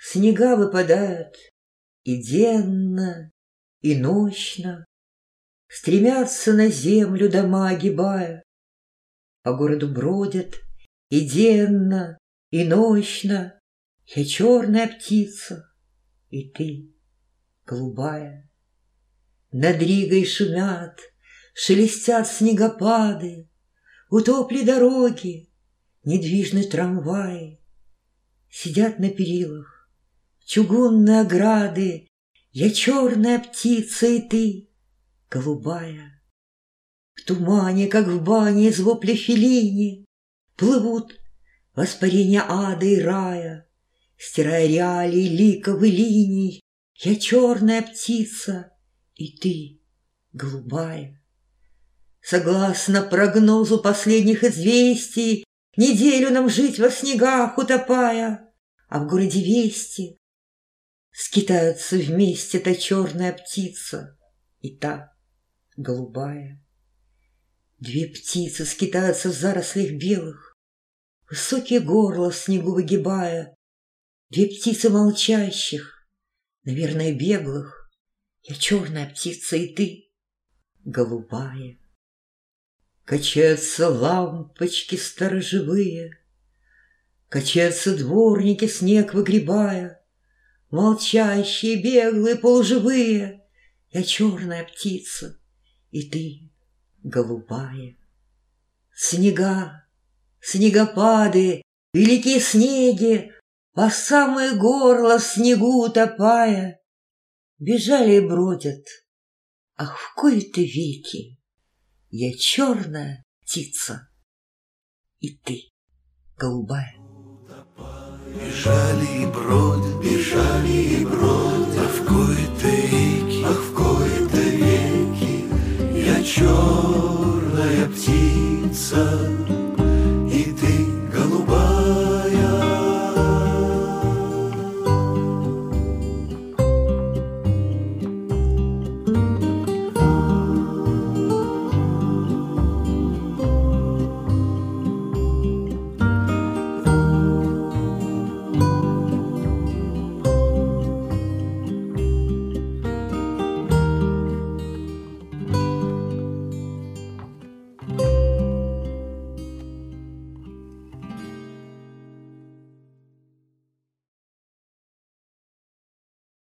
Снега выпадают и денно, и нощно, стремятся на землю дома огибая, по городу бродят и денно, и нощно. Я черная птица, и ты голубая. Над Ригой шумят, шелестят снегопады, утопли дороги, недвижны трамваи. Сидят на перилах чугунные ограды. Я черная птица, и ты голубая. В тумане, как в бане, из вопля Феллини плывут воспарения ада и рая, стирая реалии ликов и линий. Я черная птица, и ты голубая. Согласно прогнозу последних известий, неделю нам жить во снегах утопая, а в городе вести скитаются вместе та черная птица и та голубая. Две птицы скитаются в зарослях белых, высокие горла в снегу выгибая. Две птицы молчащих, наверное, беглых. Я черная птица, и ты голубая. Качаются лампочки сторожевые, качаются дворники, снег выгребая. Молчащие, беглые, полуживые. Я черная птица, и ты голубая. Снега, снегопады, великие снеги, по самое горло в снегу утопая, бежали и бродят, ах, в кои-то веки я черная птица, и ты голубая. Бежали и бродят, а в кои-то веки я черная птица.